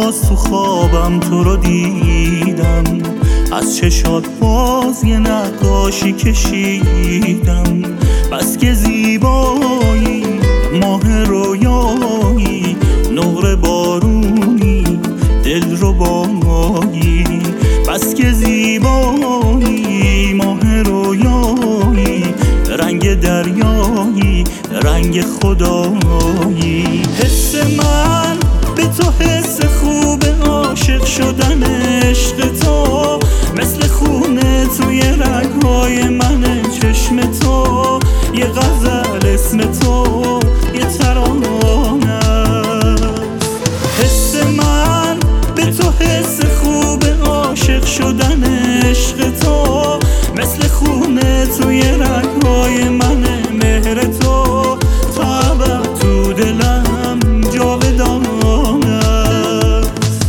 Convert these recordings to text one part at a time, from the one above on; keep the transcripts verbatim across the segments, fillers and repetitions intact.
باز تو خوابم تو رو دیدم، از چشات باز یه نقاشی کشیدم. بس که زیبایی ماه رویایی، نور بارونی دل رو بایی. بس که زیبایی ماه رویایی، رنگ دریایی رنگ خدایی. حس من به تو حس خوب عاشق شدن عشق تو، مثل خونه توی رگ‌های من چشم تو. یه غزل اسم تو یه ترانه است. حس من به تو حس خوب عاشق شدن عشق تو، مثل خونه توی رگ‌های من مهر تو. تا ابد تو دلم جاودانه است.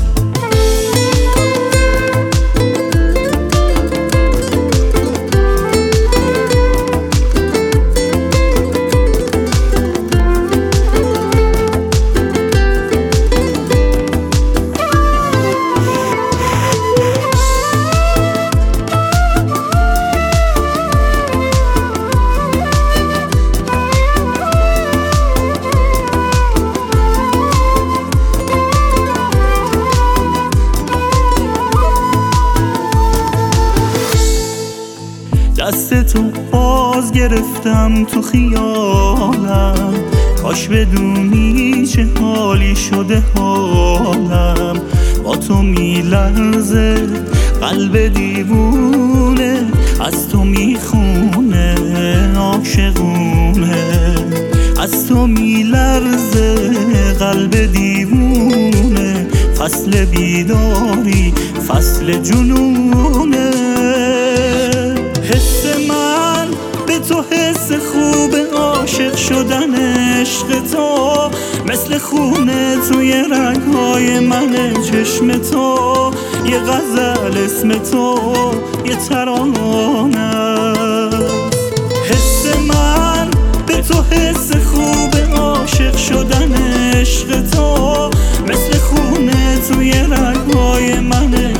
دستتو باز گرفتم تو خیالم، کاش بدونی چه حالی شده حالم. با تو میلرزه قلب دیوونه، از تو میخونه عاشقونه. از تو میلرزه قلب دیوونه، فصل بیداری فصل جنونه. حس من به تو حس خوب عاشق شدن عشق تو، مثل خونه توی رگ‌های من چشم تو. یه غزل اسم تو یه ترانه است. حس من به تو حس خوب عاشق شدن عشق تو، مثل خونه توی رگ‌های من